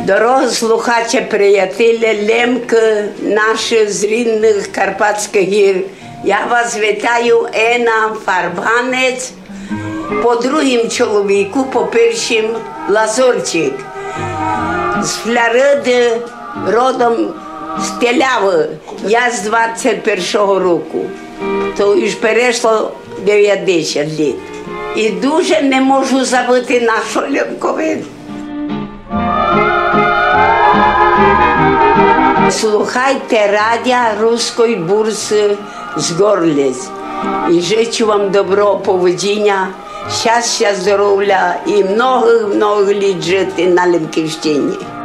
Дорого слухача, приятеля, Лемка, наші з рідних Карпатських гір. Я вас вітаю, Ена Фарбанець, по другим чоловіку, по першим Лазорчик. З Флориди, родом з Теляви. Я з 21-го року. То ж перейшло 90 літ. І дуже не можу забути нашу Лемковину. Слухайте радіо Руської бурси з Горлиць. І жичу вам доброго поведіння, щастя, здоров'я і много літ жити на Лемківщині.